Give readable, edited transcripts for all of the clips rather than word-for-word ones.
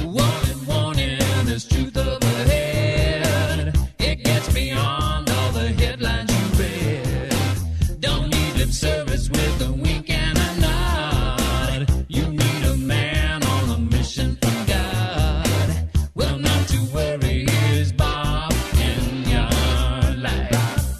Warning, warning, there's truth up ahead. It gets beyond all the headlines you read. Don't need lip service with a wink and a nod. You need a man on a mission from God. Well, not to worry, here's Bob in your life.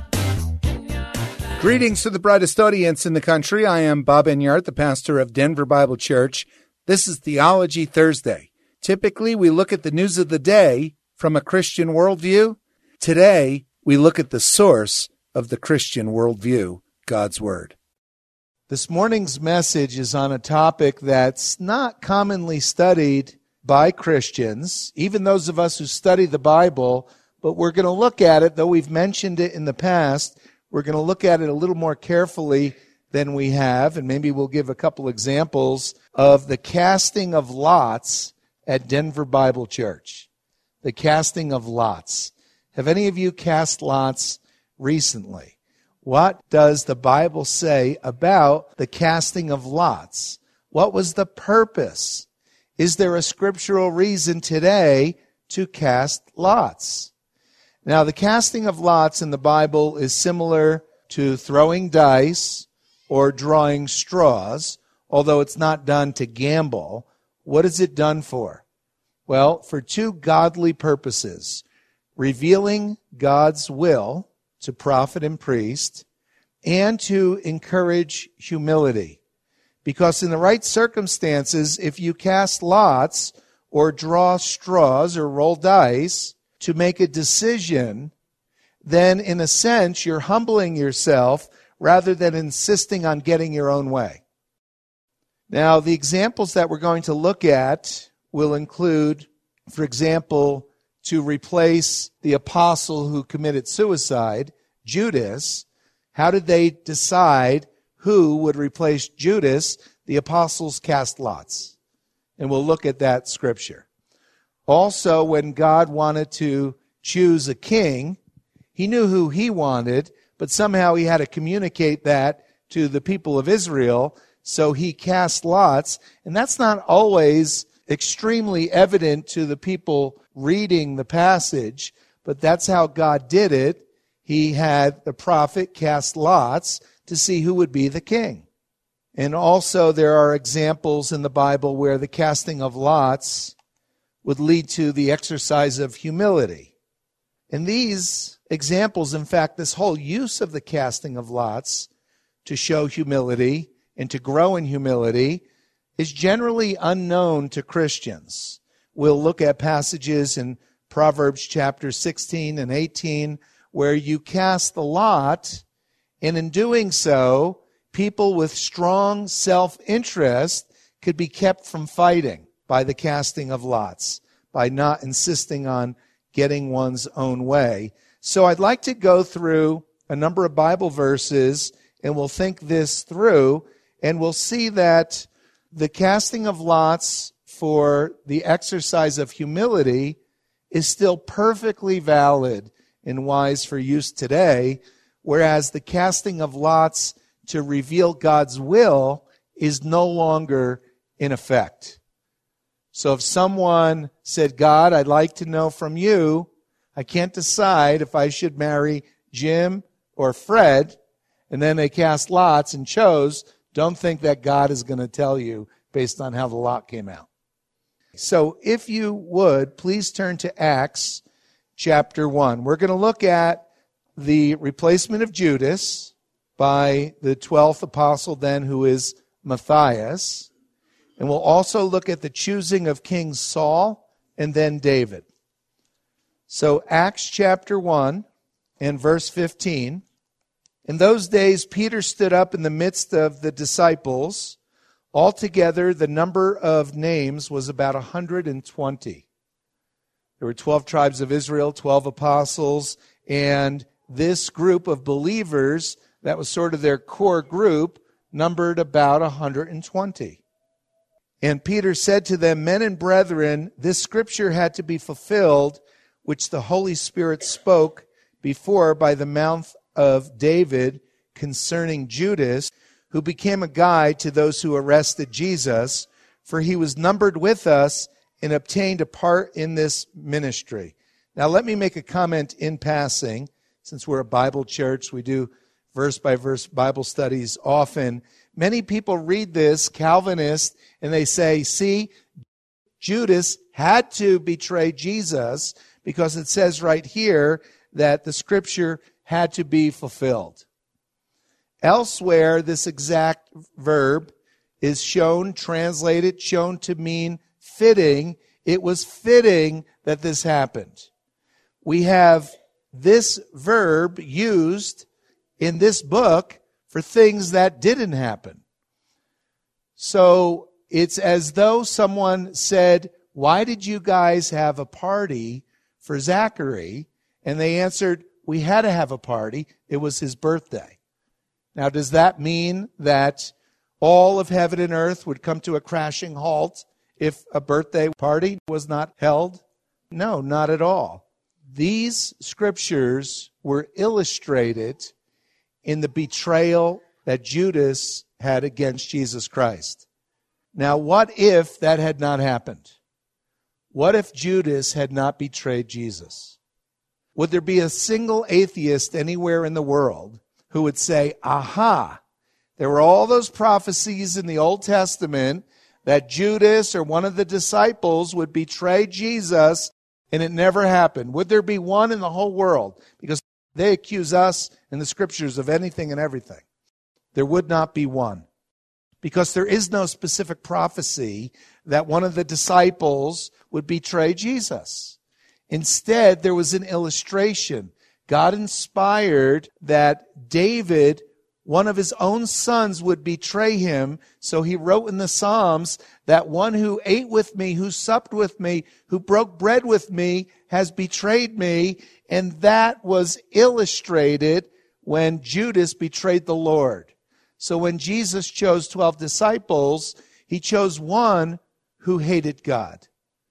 Greetings to the brightest audience in the country. I am Bob Enyart, the pastor of Denver Bible Church. This is Theology Thursday. Typically, we look at the news of the day from a Christian worldview. Today, we look at the source of the Christian worldview, God's Word. This morning's message is on a topic that's not commonly studied by Christians, even those of us who study the Bible, but we're going to look at it, though we've mentioned it in the past. We're going to look at it a little more carefully than we have, and maybe we'll give a couple examples of the casting of lots at Denver Bible Church. The casting of lots. Have any of you cast lots recently? What does the Bible say about the casting of lots? What was the purpose? Is there a scriptural reason today to cast lots? Now, the casting of lots in the Bible is similar to throwing dice or drawing straws, although it's not done to gamble. What is it done for? Well, for two godly purposes: revealing God's will to prophet and priest, and to encourage humility. Because in the right circumstances, if you cast lots or draw straws or roll dice to make a decision, then in a sense you're humbling yourself rather than insisting on getting your own way. Now, the examples that we're going to look at will include, for example, to replace the apostle who committed suicide, Judas. How did they decide who would replace Judas? The apostles cast lots. And we'll look at that scripture. Also, when God wanted to choose a king, he knew who he wanted, but somehow he had to communicate that to the people of Israel, so he cast lots. And that's not always extremely evident to the people reading the passage, but that's how God did it. He had the prophet cast lots to see who would be the king. And also there are examples in the Bible where the casting of lots would lead to the exercise of humility. And these examples, in fact, this whole use of the casting of lots to show humility and to grow in humility is generally unknown to Christians. We'll look at passages in Proverbs chapter 16 and 18 where you cast the lot, and in doing so, people with strong self-interest could be kept from fighting by the casting of lots, by not insisting on getting one's own way. So I'd like to go through a number of Bible verses, and we'll think this through, and we'll see that the casting of lots for the exercise of humility is still perfectly valid and wise for use today, whereas the casting of lots to reveal God's will is no longer in effect. So if someone said, God, I'd like to know from you, I can't decide if I should marry Jim or Fred, and then they cast lots and chose, don't think that God is going to tell you based on how the lot came out. So if you would, please turn to Acts chapter 1. We're going to look at the replacement of Judas by the 12th apostle then, who is Matthias. And we'll also look at the choosing of King Saul and then David. So Acts chapter 1 and verse 15. In those days, Peter stood up in the midst of the disciples. Altogether, the number of names was about 120. There were 12 tribes of Israel, 12 apostles, and this group of believers, that was sort of their core group, numbered about 120. And Peter said to them, men and brethren, this scripture had to be fulfilled, which the Holy Spirit spoke before by the mouth of David concerning Judas, who became a guide to those who arrested Jesus, for he was numbered with us and obtained a part in this ministry. Now, let me make a comment in passing. Since we're a Bible church, we do verse-by-verse Bible studies often. Many people read this, Calvinist, and they say, see, Judas had to betray Jesus because it says right here that the scripture had to be fulfilled. Elsewhere, this exact verb is translated to mean fitting. It was fitting that this happened. We have this verb used in this book for things that didn't happen. So it's as though someone said, why did you guys have a party for Zachary? And they answered, we had to have a party. It was his birthday. Now, does that mean that all of heaven and earth would come to a crashing halt if a birthday party was not held? No, not at all. These scriptures were illustrated in the betrayal that Judas had against Jesus Christ. Now, what if that had not happened? What if Judas had not betrayed Jesus? Would there be a single atheist anywhere in the world who would say, aha, there were all those prophecies in the Old Testament that Judas or one of the disciples would betray Jesus, and it never happened? Would there be one in the whole world? Because they accuse us in the scriptures of anything and everything. There would not be one. Because there is no specific prophecy that one of the disciples would betray Jesus. Instead, there was an illustration. God inspired that David, one of his own sons, would betray him. So he wrote in the Psalms that one who ate with me, who supped with me, who broke bread with me, has betrayed me. And that was illustrated when Judas betrayed the Lord. So when Jesus chose 12 disciples, he chose one who hated God.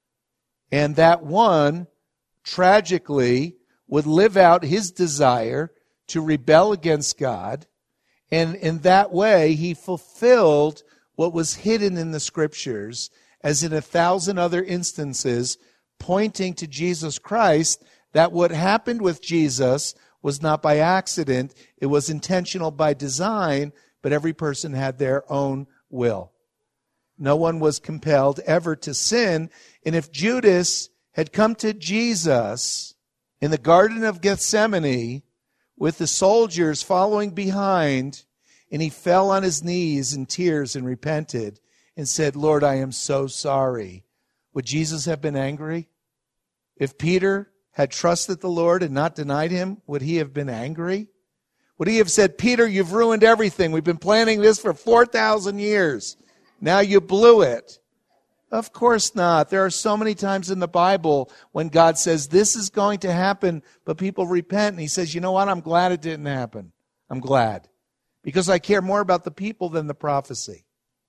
And that one, tragically, would live out his desire to rebel against God. And in that way, he fulfilled what was hidden in the scriptures, as in 1,000 other instances, pointing to Jesus Christ, that what happened with Jesus was not by accident, it was intentional by design, but every person had their own will. No one was compelled ever to sin. And if Judas had come to Jesus in the Garden of Gethsemane with the soldiers following behind, and he fell on his knees in tears and repented and said, Lord, I am so sorry, would Jesus have been angry? If Peter had trusted the Lord and not denied him, would he have been angry? Would he have said, Peter, you've ruined everything. We've been planning this for 4,000 years. Now you blew it. Of course not. There are so many times in the Bible when God says, this is going to happen, but people repent. And he says, you know what? I'm glad it didn't happen. I'm glad. Because I care more about the people than the prophecy.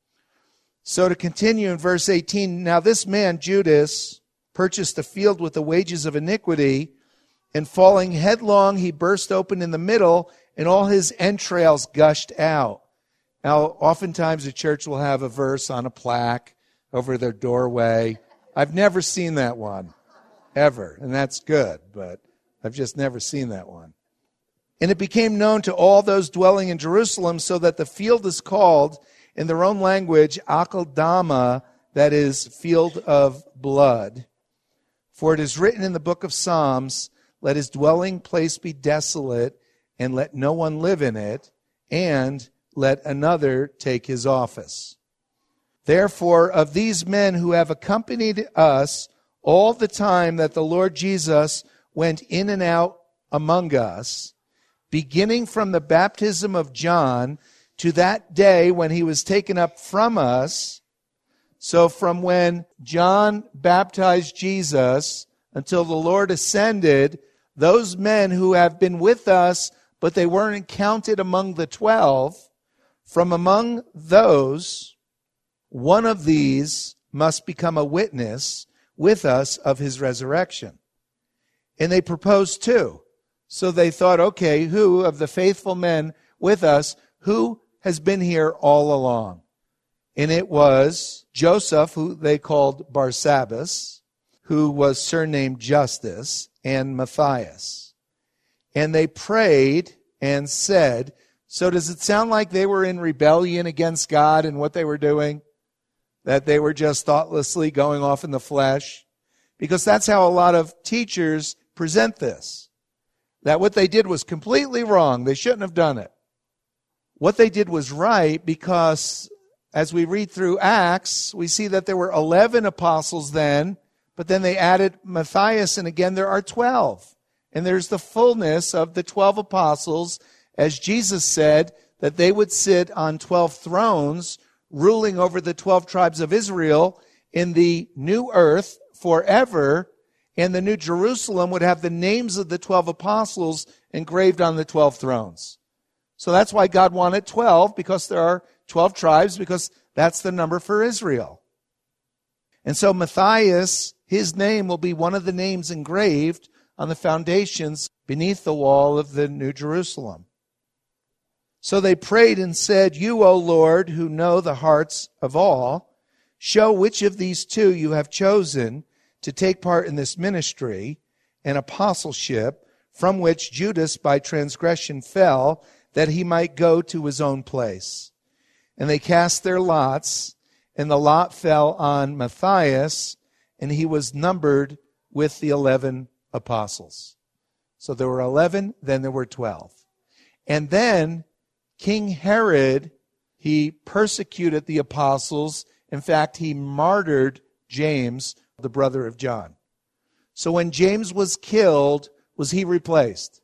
So to continue in verse 18, now this man, Judas, purchased a field with the wages of iniquity, and falling headlong, he burst open in the middle, and all his entrails gushed out. Now, oftentimes a church will have a verse on a plaque over their doorway. I've never seen that one, ever, and that's good, but I've just never seen that one. And it became known to all those dwelling in Jerusalem, so that the field is called, in their own language, Akeldama, that is, field of blood. For it is written in the book of Psalms, let his dwelling place be desolate, and let no one live in it, and let another take his office. Therefore, of these men who have accompanied us all the time that the Lord Jesus went in and out among us, beginning from the baptism of John to that day when he was taken up from us, so from when John baptized Jesus until the Lord ascended, those men who have been with us, but they weren't counted among the 12, from among those, one of these must become a witness with us of his resurrection. And they proposed two. So they thought, okay, who of the faithful men with us, who has been here all along? And it was Joseph, who they called Barsabbas, who was surnamed Justus, and Matthias. And they prayed and said, so does it sound like they were in rebellion against God and what they were doing? That they were just thoughtlessly going off in the flesh? Because that's how a lot of teachers present this. That what they did was completely wrong. They shouldn't have done it. What they did was right, because as we read through Acts, we see that there were 11 apostles then, but then they added Matthias, and again there are 12. And there's the fullness of the 12 apostles, as Jesus said, that they would sit on 12 thrones, ruling over the 12 tribes of Israel in the new earth forever, and the New Jerusalem would have the names of the 12 apostles engraved on the 12 thrones. So that's why God wanted 12, because there are 12 tribes, because that's the number for Israel. And so Matthias, his name will be one of the names engraved on the foundations beneath the wall of the New Jerusalem. So they prayed and said, you, O Lord, who know the hearts of all, show which of these two you have chosen to take part in this ministry and apostleship, from which Judas by transgression fell, that he might go to his own place. And they cast their lots, and the lot fell on Matthias, and he was numbered with the 11 apostles. So there were 11, then there were 12. And then King Herod, he persecuted the apostles. In fact, he martyred James, the brother of John. So when James was killed, was he replaced?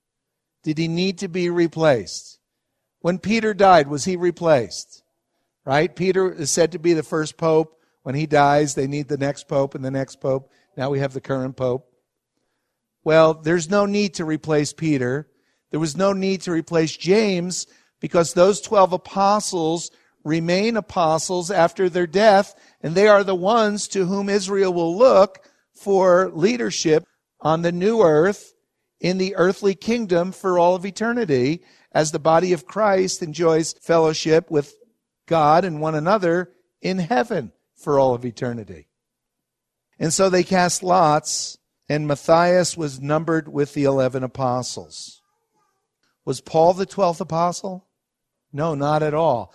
Did he need to be replaced? When Peter died, was he replaced? Right? Peter is said to be the first pope. When he dies, they need the next pope and the next pope. Now we have the current pope. Well, there's no need to replace Peter. There was no need to replace James, because those 12 apostles remain apostles after their death, and they are the ones to whom Israel will look for leadership on the new earth, in the earthly kingdom for all of eternity, as the body of Christ enjoys fellowship with God and one another in heaven for all of eternity. And so they cast lots, and Matthias was numbered with the 11 apostles. Was Paul the 12th apostle? No, not at all.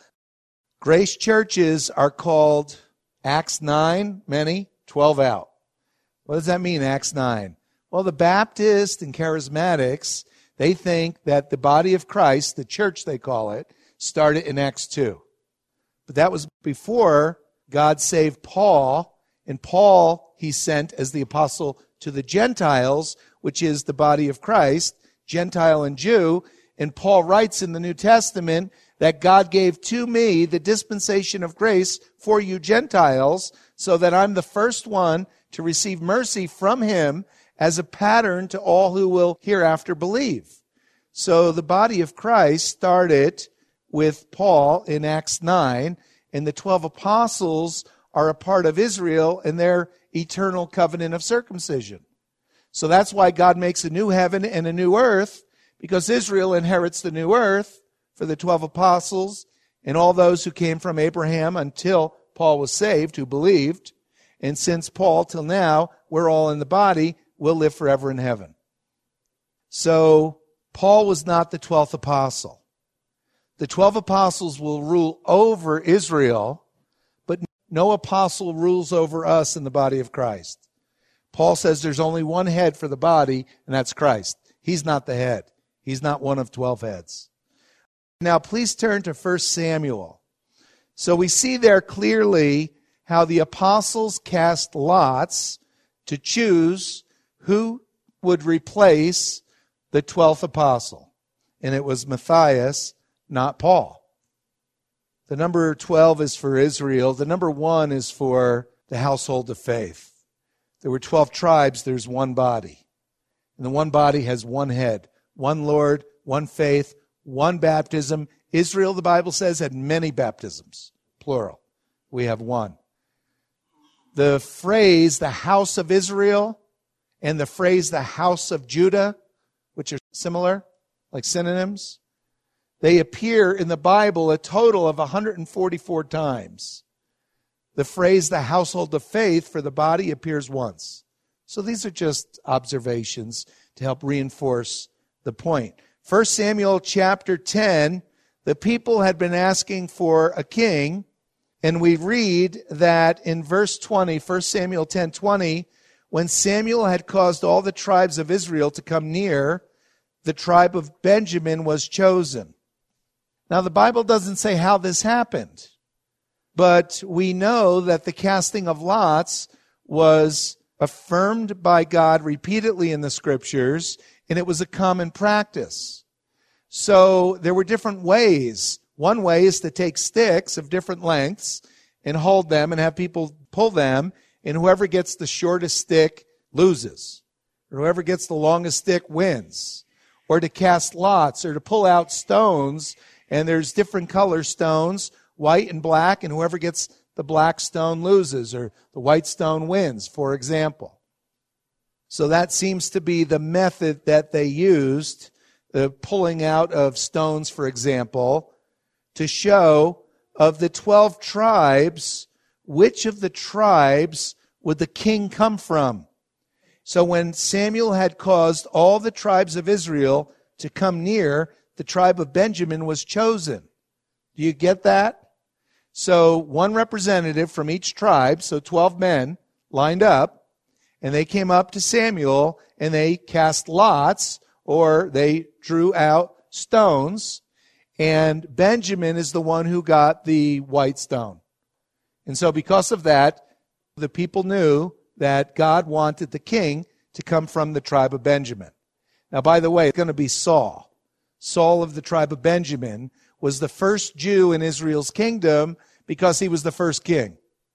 Grace churches are called Acts 9, many, 12 out. What does that mean, Acts 9? Well, the Baptists and Charismatics, they think that the body of Christ, the church they call it, started in Acts 2. But that was before God saved Paul, and Paul he sent as the apostle to the Gentiles, which is the body of Christ, Gentile and Jew. And Paul writes in the New Testament that God gave to me the dispensation of grace for you Gentiles, so that I'm the first one to receive mercy from him as a pattern to all who will hereafter believe. So the body of Christ started with Paul in Acts 9, and the 12 apostles are a part of Israel and their eternal covenant of circumcision. So that's why God makes a new heaven and a new earth, because Israel inherits the new earth for the 12 apostles and all those who came from Abraham until Paul was saved, who believed. And since Paul till now, we're all in the body, we'll live forever in heaven. So Paul was not the 12th apostle. The 12 apostles will rule over Israel, but no apostle rules over us in the body of Christ. Paul says there's only one head for the body, and that's Christ. He's not the head. He's not one of 12 heads. Now, please turn to 1 Samuel. So we see there clearly how the apostles cast lots to choose who would replace the 12th apostle. And it was Matthias, not Paul. The number 12 is for Israel. The number 1 is for the household of faith. There were 12 tribes, there's one body. And the one body has one head, one Lord, one faith, one baptism. Israel, the Bible says, had many baptisms, plural. We have one. The phrase, the house of Israel, and the phrase, the house of Judah, which are similar, like synonyms, They appear in the Bible a total of 144 times. The phrase, the household of faith, for the body appears once. So these are just observations to help reinforce the point. 1 Samuel chapter 10, the people had been asking for a king, and we read that in verse 20, 1 Samuel 10:20, when Samuel had caused all the tribes of Israel to come near, the tribe of Benjamin was chosen. Now, the Bible doesn't say how this happened, but we know that the casting of lots was affirmed by God repeatedly in the Scriptures, and it was a common practice. So there were different ways. One way is to take sticks of different lengths and hold them and have people pull them, and whoever gets the shortest stick loses. Or whoever gets the longest stick wins. Or to cast lots, or to pull out stones, and there's different color stones, white and black, and whoever gets the black stone loses, or the white stone wins, for example. So that seems to be the method that they used, the pulling out of stones, for example, to show of the 12 tribes, which of the tribes would the king come from? So when Samuel had caused all the tribes of Israel to come near, the tribe of Benjamin was chosen. Do you get that? So one representative from each tribe, so 12 men lined up, and they came up to Samuel, and they cast lots, or they drew out stones, and Benjamin is the one who got the white stone. And so because of that, the people knew that God wanted the king to come from the tribe of Benjamin. Now, by the way, it's going to be Saul. Saul of the tribe of Benjamin was the first Jew in Israel's kingdom because he was the first king.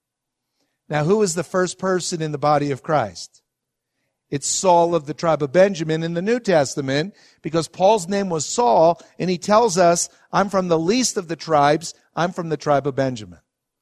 Now, who is the first person in the body of Christ? It's Saul of the tribe of Benjamin in the New Testament, because Paul's name was Saul, and he tells us, I'm from the least of the tribes, I'm from the tribe of Benjamin.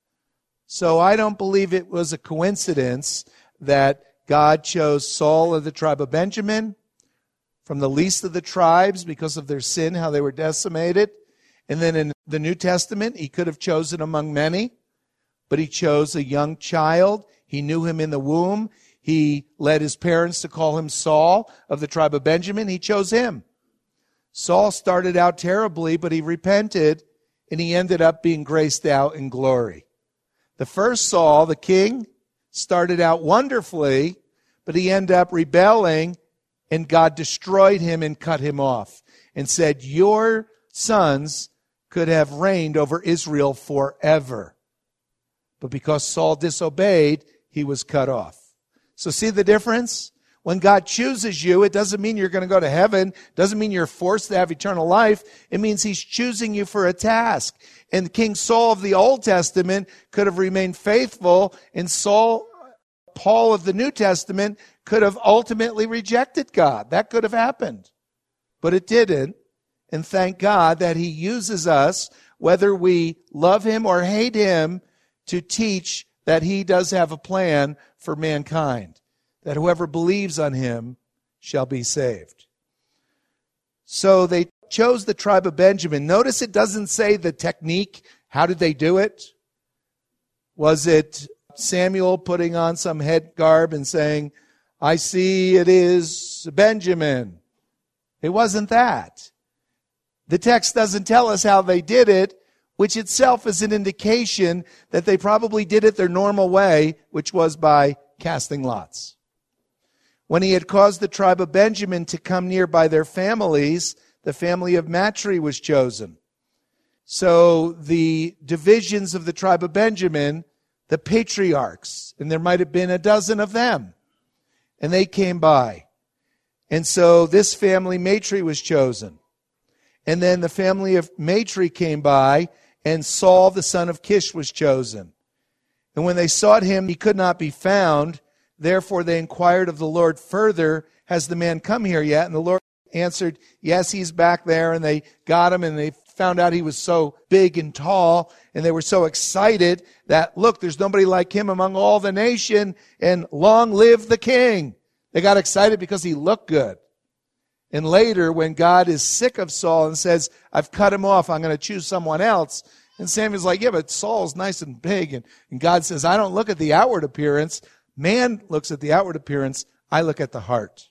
So I don't believe it was a coincidence that God chose Saul of the tribe of Benjamin from the least of the tribes because of their sin, how they were decimated. And then in the New Testament, he could have chosen among many, but he chose a young child. He knew him in the womb. He led his parents to call him Saul of the tribe of Benjamin. He chose him. Saul started out terribly, but he repented, and he ended up being graced out in glory. The first Saul, the king, started out wonderfully, but he ended up rebelling, and God destroyed him and cut him off and said, your sons could have reigned over Israel forever. But because Saul disobeyed, he was cut off. So see the difference? When God chooses you, it doesn't mean you're going to go to heaven. It doesn't mean you're forced to have eternal life. It means he's choosing you for a task. And King Saul of the Old Testament could have remained faithful, and Paul of the New Testament could have ultimately rejected God. That could have happened. But it didn't. And thank God that he uses us, whether we love him or hate him, to teach that he does have a plan for mankind, that whoever believes on him shall be saved. So they chose the tribe of Benjamin. Notice it doesn't say the technique. How did they do it? Was it Samuel putting on some head garb and saying, I see it is Benjamin? It wasn't that. The text doesn't tell us how they did it, which itself is an indication that they probably did it their normal way, which was by casting lots. When he had caused the tribe of Benjamin to come near by their families, the family of Matri was chosen. So the divisions of the tribe of Benjamin, the patriarchs, and there might have been a dozen of them, and they came by. And so this family, Matri, was chosen. And then the family of Matri came by, and Saul, the son of Kish, was chosen. And when they sought him, he could not be found. Therefore they inquired of the Lord further, has the man come here yet? And the Lord answered, yes, he's back there. And they got him, and they found out he was so big and tall, and they were so excited that, look, there's nobody like him among all the nation, and long live the king. They got excited because he looked good. And later, when God is sick of Saul and says, I've cut him off, I'm going to choose someone else. And Samuel's like, yeah, but Saul's nice and big. And God says, I don't look at the outward appearance. Man looks at the outward appearance. I look at the heart.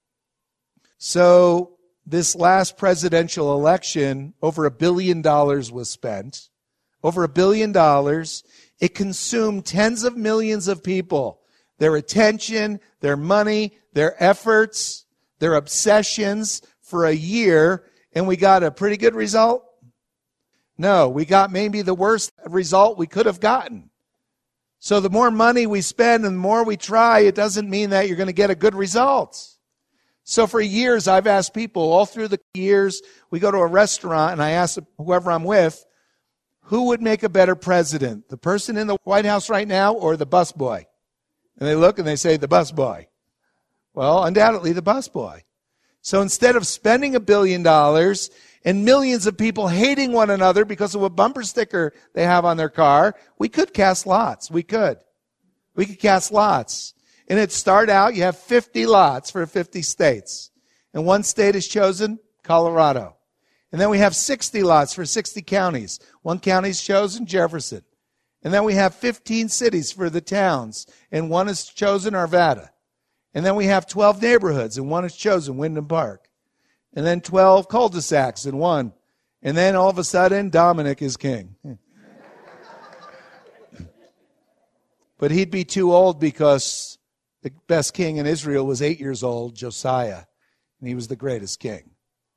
So this last presidential election, over $1 billion was spent. Over $1 billion. It consumed tens of millions of people. Their attention, their money, their efforts, their obsessions for a year, and we got a pretty good result? No, we got maybe the worst result we could have gotten. So the more money we spend and the more we try, it doesn't mean that you're going to get a good result. So for years, I've asked people, all through the years, we go to a restaurant and I ask whoever I'm with, who would make a better president? The person in the White House right now or the busboy? And they look and they say, the busboy. Well, undoubtedly the busboy. So instead of spending $1 billion and millions of people hating one another because of a bumper sticker they have on their car, we could cast lots. We could cast lots. And it'd start out, you have 50 lots for 50 states. And one state is chosen, Colorado. And then we have 60 lots for 60 counties. One county is chosen, Jefferson. And then we have 15 cities for the towns. And one is chosen, Arvada. And then we have 12 neighborhoods, and one is chosen, Wyndham Park. And then 12 cul-de-sacs, and one. And then all of a sudden, Dominic is king. But he'd be too old because the best king in Israel was 8 years old, Josiah. And he was the greatest king.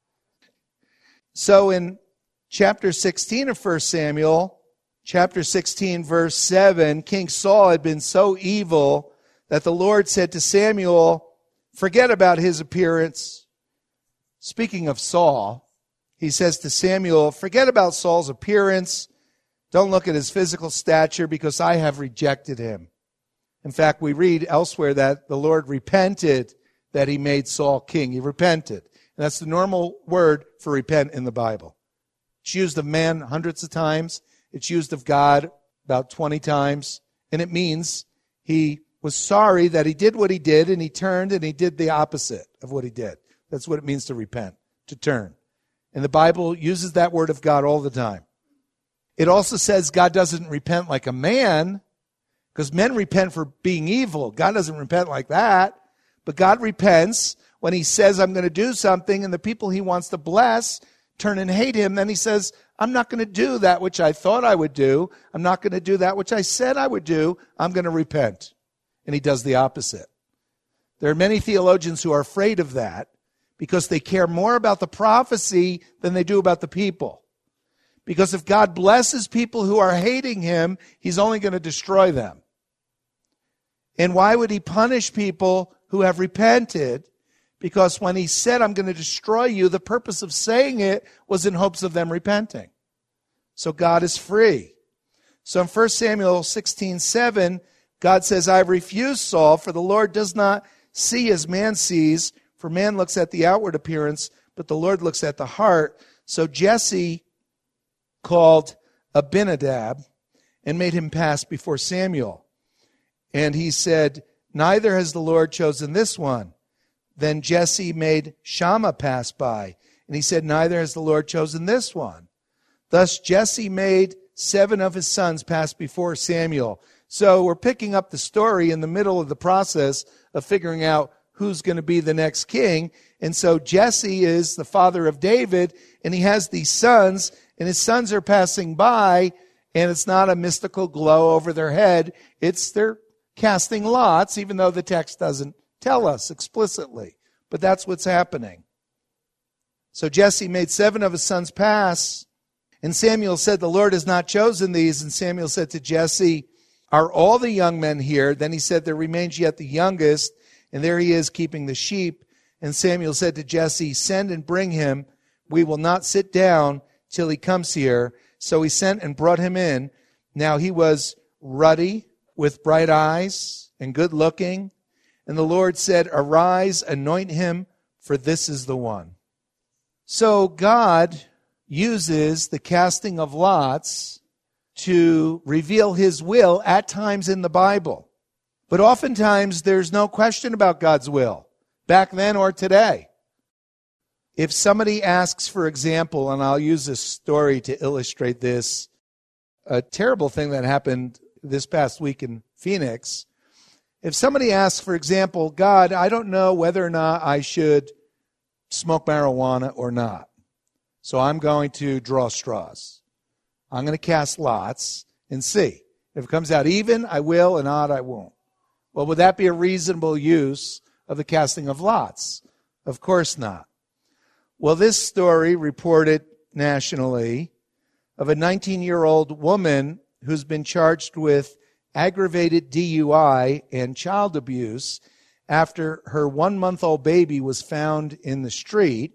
So in chapter 16 of 1 Samuel, chapter 16, verse 7, King Saul had been so evil that the Lord said to Samuel, forget about his appearance. Speaking of Saul, he says to Samuel, forget about Saul's appearance. Don't look at his physical stature because I have rejected him. In fact, we read elsewhere that the Lord repented that he made Saul king. He repented. And that's the normal word for repent in the Bible. It's used of man hundreds of times. It's used of God about 20 times. And it means he was sorry that he did what he did, and he turned and he did the opposite of what he did. That's what it means to repent, to turn. And the Bible uses that word of God all the time. It also says God doesn't repent like a man, because men repent for being evil. God doesn't repent like that. But God repents when he says, I'm going to do something, and the people he wants to bless turn and hate him. Then he says, I'm not going to do that which I thought I would do. I'm not going to do that which I said I would do. I'm going to repent. And he does the opposite. There are many theologians who are afraid of that because they care more about the prophecy than they do about the people. Because if God blesses people who are hating him, he's only going to destroy them. And why would he punish people who have repented? Because when he said, I'm going to destroy you, the purpose of saying it was in hopes of them repenting. So God is free. So in 1 Samuel 16:7, God says, I've refused Saul, for the Lord does not see as man sees, for man looks at the outward appearance, but the Lord looks at the heart. So Jesse called Abinadab and made him pass before Samuel. And he said, neither has the Lord chosen this one. Then Jesse made Shammah pass by, and he said, neither has the Lord chosen this one. Thus Jesse made 7 of his sons pass before Samuel. So we're picking up the story in the middle of the process of figuring out who's going to be the next king. And so Jesse is the father of David, and he has these sons, and his sons are passing by, and it's not a mystical glow over their head. It's they're casting lots, even though the text doesn't tell us explicitly. But that's what's happening. So Jesse made 7 of his sons pass, and Samuel said, the Lord has not chosen these. And Samuel said to Jesse, are all the young men here? Then he said, there remains yet the youngest, and there he is keeping the sheep. And Samuel said to Jesse, send and bring him. We will not sit down till he comes here. So he sent and brought him in. Now he was ruddy, with bright eyes, and good looking. And the Lord said, arise, anoint him, for this is the one. So God uses the casting of lots to reveal his will at times in the Bible. But oftentimes there's no question about God's will, back then or today. If somebody asks, for example, and I'll use this story to illustrate this, a terrible thing that happened this past week in Phoenix. If somebody asks, for example, God, I don't know whether or not I should smoke marijuana or not, so I'm going to draw straws. I'm going to cast lots and see. If it comes out even, I will, and odd, I won't. Well, would that be a reasonable use of the casting of lots? Of course not. Well, this story reported nationally of a 19-year-old woman who's been charged with aggravated DUI and child abuse after her 1-month-old baby was found in the street.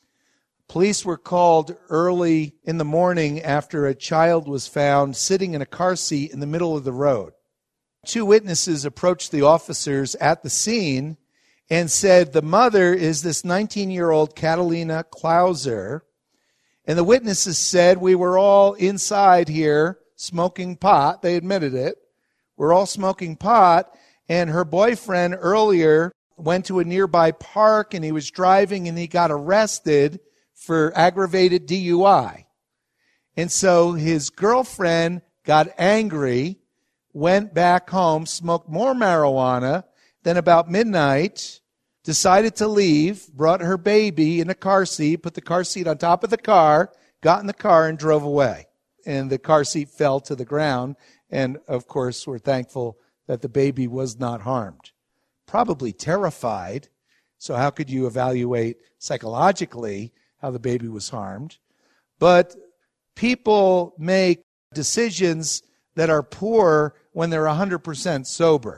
Police were called early in the morning after a child was found sitting in a car seat in the middle of the road. 2 witnesses approached the officers at the scene and said the mother is this 19-year-old Catalina Klauser. And the witnesses said, we were all inside here smoking pot. They admitted it. We're all smoking pot. And her boyfriend earlier went to a nearby park and he was driving and he got arrested for aggravated DUI. And so his girlfriend got angry, went back home, smoked more marijuana. Then about midnight, decided to leave, brought her baby in a car seat, put the car seat on top of the car, got in the car and drove away. And the car seat fell to the ground. And of course, we're thankful that the baby was not harmed. Probably terrified. So how could you evaluate psychologically how the baby was harmed? But people make decisions that are poor when they're 100% sober.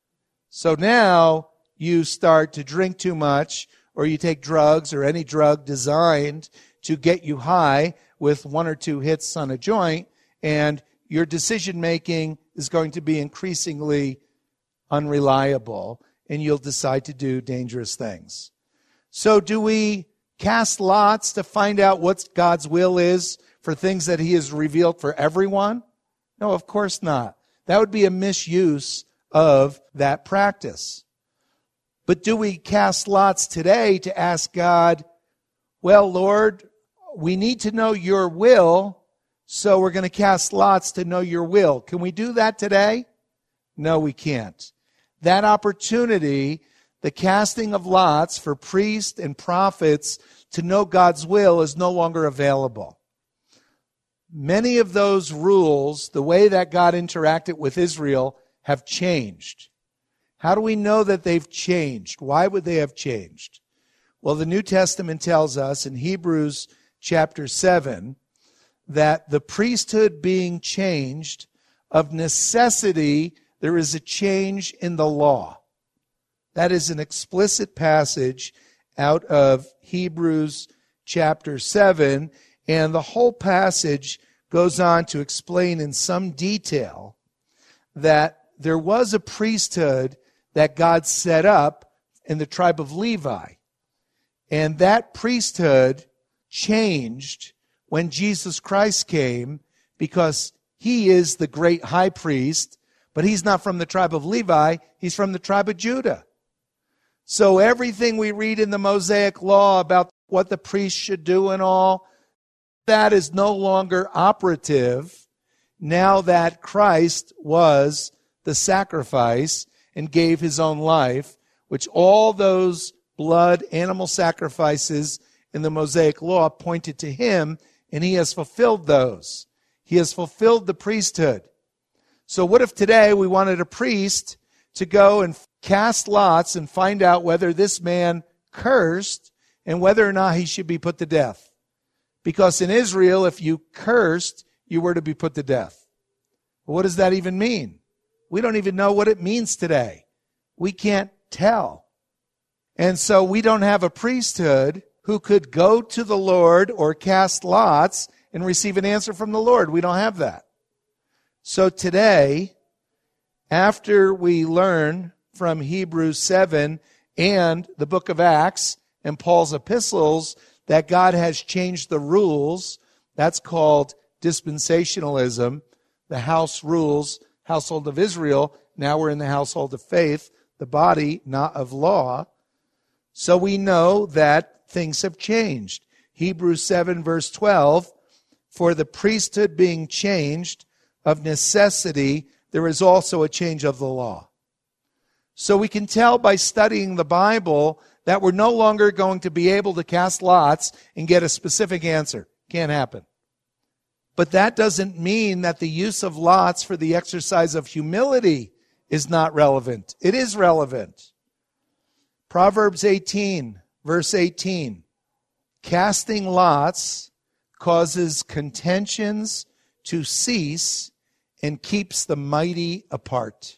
So now you start to drink too much, or you take drugs or any drug designed to get you high with 1 or 2 hits on a joint, and your decision-making is going to be increasingly unreliable, and you'll decide to do dangerous things. So do we cast lots to find out what God's will is for things that He has revealed for everyone? No, of course not. That would be a misuse of that practice. But do we cast lots today to ask God, well, Lord, we need to know your will, so we're going to cast lots to know your will. Can we do that today? No, we can't. That opportunity, the casting of lots for priests and prophets to know God's will, is no longer available. Many of those rules, the way that God interacted with Israel, have changed. How do we know that they've changed? Why would they have changed? Well, the New Testament tells us in Hebrews chapter 7 that the priesthood being changed, of necessity, there is a change in the law. That is an explicit passage out of Hebrews chapter 7, and the whole passage goes on to explain in some detail that there was a priesthood that God set up in the tribe of Levi. And that priesthood changed when Jesus Christ came, because He is the great high priest, but He's not from the tribe of Levi, He's from the tribe of Judah. So everything we read in the Mosaic Law about what the priest should do and all, that is no longer operative now that Christ was the sacrifice and gave His own life, which all those blood animal sacrifices in the Mosaic Law pointed to Him, and He has fulfilled those. He has fulfilled the priesthood. So what if today we wanted a priest to go and cast lots and find out whether this man cursed and whether or not he should be put to death? Because in Israel, if you cursed, you were to be put to death. What does that even mean? We don't even know what it means today. We can't tell. And so we don't have a priesthood who could go to the Lord or cast lots and receive an answer from the Lord. We don't have that. So today, after we learn from Hebrews 7 and the book of Acts and Paul's epistles that God has changed the rules, that's called dispensationalism, the house rules, household of Israel. Now we're in the household of faith, the body, not of law. So we know that things have changed. Hebrews 7 verse 12, for the priesthood being changed, of necessity, there is also a change of the law. So we can tell by studying the Bible that we're no longer going to be able to cast lots and get a specific answer. Can't happen. But that doesn't mean that the use of lots for the exercise of humility is not relevant. It is relevant. Proverbs 18, verse 18. Casting lots causes contentions to cease and keeps the mighty apart.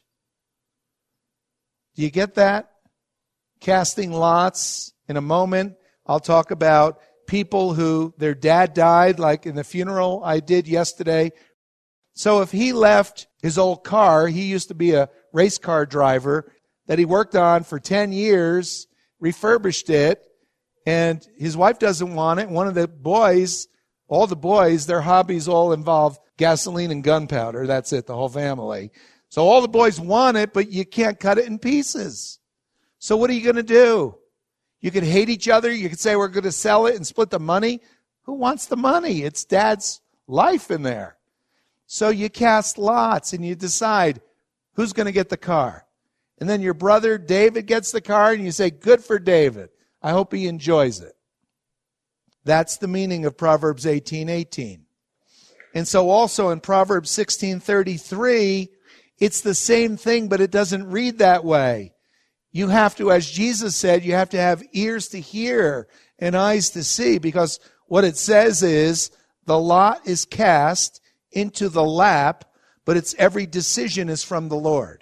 Do you get that? Casting lots. In a moment, I'll talk about people who their dad died, like in the funeral I did yesterday. So if he left his old car, he used to be a race car driver that he worked on for 10 years, refurbished it, and his wife doesn't want it. One of the boys, all the boys, their hobbies all involve gasoline and gunpowder. That's it, the whole family. So all the boys want it, but you can't cut it in pieces. So what are you going to do? You could hate each other. You could say we're going to sell it and split the money. Who wants the money? It's dad's life in there. So you cast lots and you decide who's going to get the car. And then your brother David gets the car and you say, good for David. I hope he enjoys it. That's the meaning of Proverbs 18:18. And so also in Proverbs 16:33, it's the same thing, but it doesn't read that way. You have to, as Jesus said, you have to have ears to hear and eyes to see, because what it says is the lot is cast into the lap, but its every decision is from the Lord.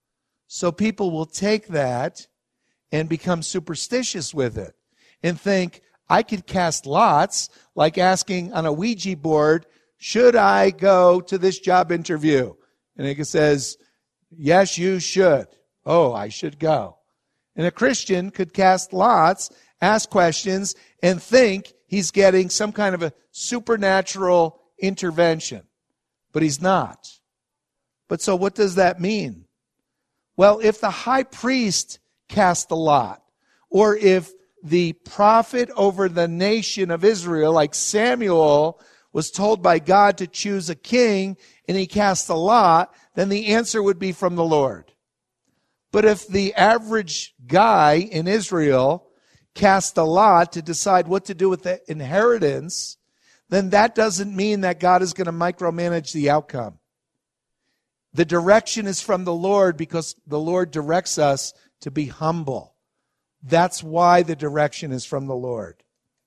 So people will take that and become superstitious with it and think, I could cast lots, like asking on a Ouija board, should I go to this job interview? And it says, yes, you should. Oh, I should go. And a Christian could cast lots, ask questions, and think he's getting some kind of a supernatural intervention. But he's not. But so what does that mean? Well, if the high priest cast a lot, or if the prophet over the nation of Israel, like Samuel, was told by God to choose a king, and he cast a lot, then the answer would be from the Lord. But if the average guy in Israel cast a lot to decide what to do with the inheritance, then that doesn't mean that God is going to micromanage the outcome. The direction is from the Lord because the Lord directs us to be humble. That's why the direction is from the Lord.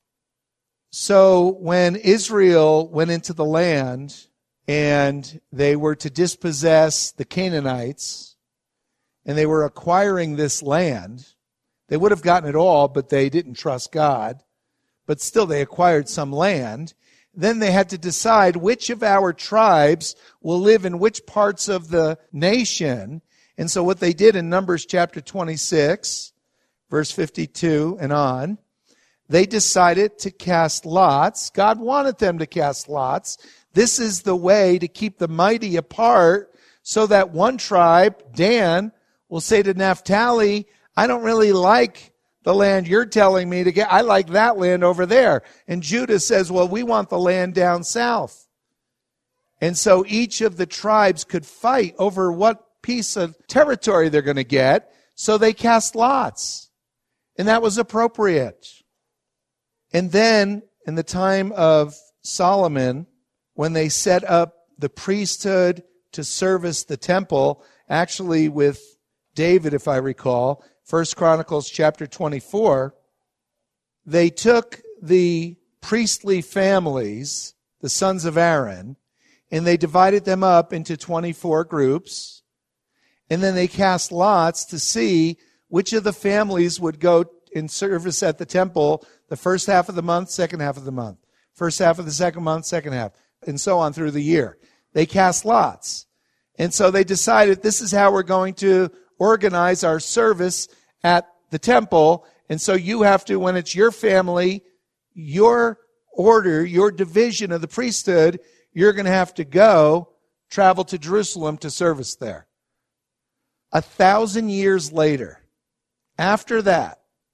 So when Israel went into the land and they were to dispossess the Canaanites, and they were acquiring this land, they would have gotten it all, but they didn't trust God. But still they acquired some land. Then they had to decide which of our tribes will live in which parts of the nation. And so what they did in Numbers chapter 26, verse 52 and on, they decided to cast lots. God wanted them to cast lots. This is the way to keep the mighty apart, so that one tribe, Dan, will say to Naphtali, I don't really like the land you're telling me to get. I like that land over there. And Judah says, well, we want the land down south. And so each of the tribes could fight over what piece of territory they're going to get. So they cast lots. And that was appropriate. And then in the time of Solomon, when they set up the priesthood to service the temple, actually with David, if I recall, 1 Chronicles chapter 24, they took the priestly families, the sons of Aaron, and they divided them up into 24 groups, and then they cast lots to see which of the families would go in service at the temple the first half of the month, second half of the month, first half of the second month, second half, and so on through the year. They cast lots. And so they decided this is how we're going to organize our service at the temple. And so you have to, when it's your family, your order, your division of the priesthood, you're going to have to go travel to Jerusalem to service there. 1,000 years later, after that,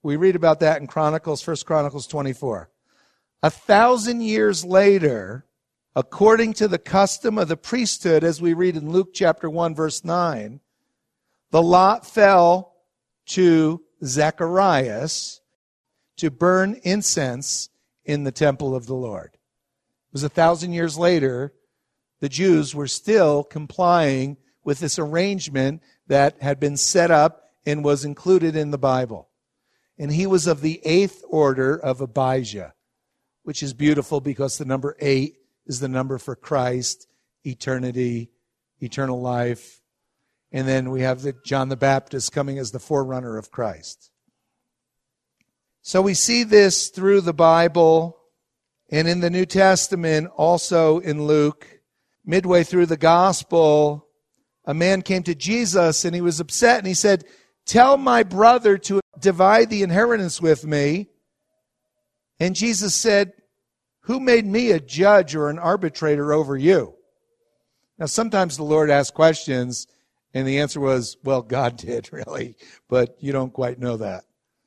We read about that in Chronicles, 1 Chronicles 24. 1,000 years later, according to the custom of the priesthood, as we read in Luke chapter 1, verse 9, the lot fell to Zacharias to burn incense in the temple of the Lord. It was 1,000 years later, the Jews were still complying with this arrangement that had been set up and was included in the Bible. And he was of the 8th order of Abijah, which is beautiful because the number 8 is the number for Christ, eternity, eternal life. And then we have John the Baptist coming as the forerunner of Christ. So we see this through the Bible and in the New Testament, also in Luke. Midway through the gospel, a man came to Jesus and he was upset and he said, "Tell my brother to divide the inheritance with me." And Jesus said, "Who made me a judge or an arbitrator over you?" Now, sometimes the Lord asks questions and the answer was, well, God did, really, but you don't quite know that.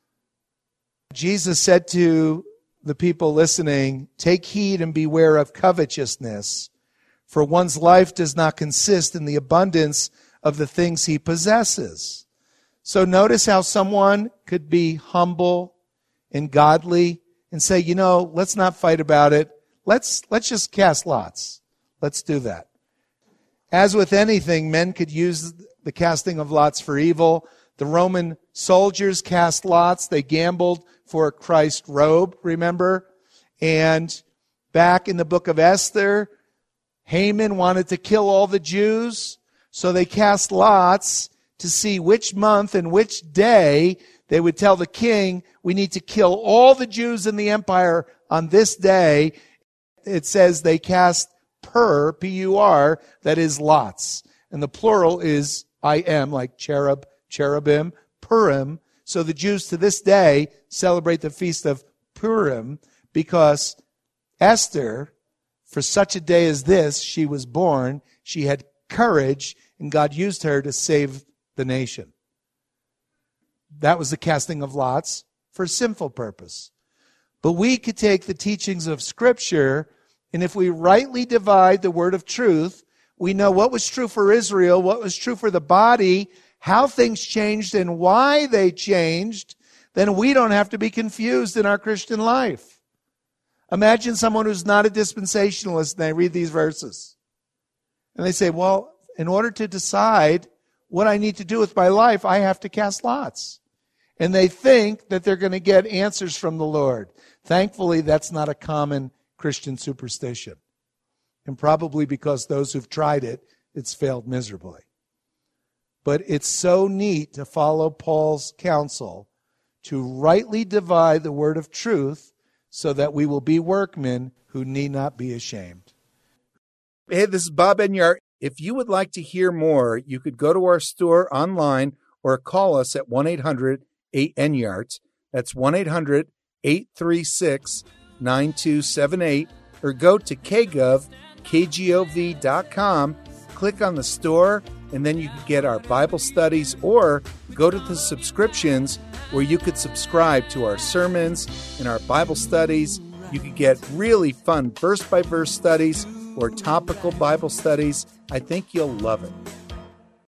Jesus said to the people listening, "Take heed and beware of covetousness, for one's life does not consist in the abundance of the things he possesses." So notice how someone could be humble and godly and say, let's not fight about it. Let's just cast lots. Let's do that. As with anything, men could use the casting of lots for evil. The Roman soldiers cast lots. They gambled for a Christ robe, remember? And back in the book of Esther, Haman wanted to kill all the Jews, so they cast lots to see which month and which day they would tell the king, we need to kill all the Jews in the empire on this day. It says they cast pur, P-U-R, that is lots. And the plural is I-M, like cherub, cherubim, Purim. So the Jews to this day celebrate the feast of Purim because Esther, for such a day as this, she was born. She had courage, and God used her to save the nation. That was the casting of lots for a sinful purpose. But we could take the teachings of Scripture, and if we rightly divide the word of truth, we know what was true for Israel, what was true for the body, how things changed and why they changed, then we don't have to be confused in our Christian life. Imagine someone who's not a dispensationalist and they read these verses. And they say, well, in order to decide what I need to do with my life, I have to cast lots. And they think that they're going to get answers from the Lord. Thankfully, that's not a common Christian superstition. And probably because those who've tried it, it's failed miserably. But it's so neat to follow Paul's counsel to rightly divide the word of truth so that we will be workmen who need not be ashamed. Hey, this is Bob Enyart. If you would like to hear more, you could go to our store online or call us at 1-800-8-ENYART. That's 1-800-836-9278. Or go to KGov.com, click on the store, and then you can get our Bible studies, or go to the subscriptions where you could subscribe to our sermons and our Bible studies. You could get really fun verse-by-verse studies or topical Bible studies. I think you'll love it.